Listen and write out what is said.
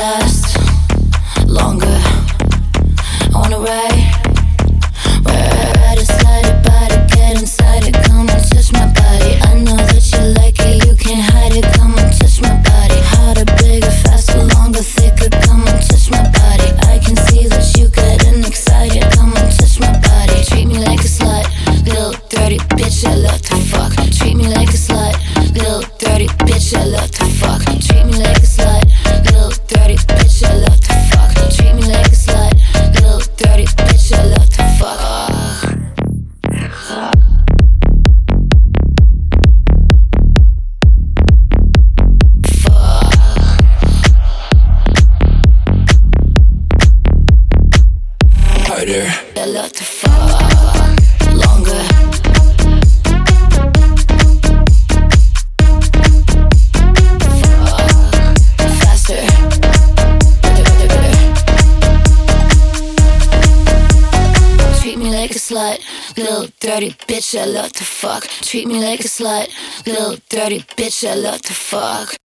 last longer. I wanna ride inside it, body, get inside it. Come and touch my body. I know that you like it, you can't hide it. Come and touch my body. Harder, bigger, faster, longer, thicker. Come and touch my body. I can see that you getting excited. Come and touch my body. Treat me like a slut, little dirty bitch. I love to fuck. Treat me like a slut, little dirty bitch. I love to fuck. Treat me like a slut, little dirty bitch. I love to fuck. Treat me like a slut, little dirty bitch. I love to fuck. Harder. I love to fuck longer. Fuck faster. Treat me like a slut, little dirty bitch. I love to fuck. Treat me like a slut, little dirty bitch. I love to fuck.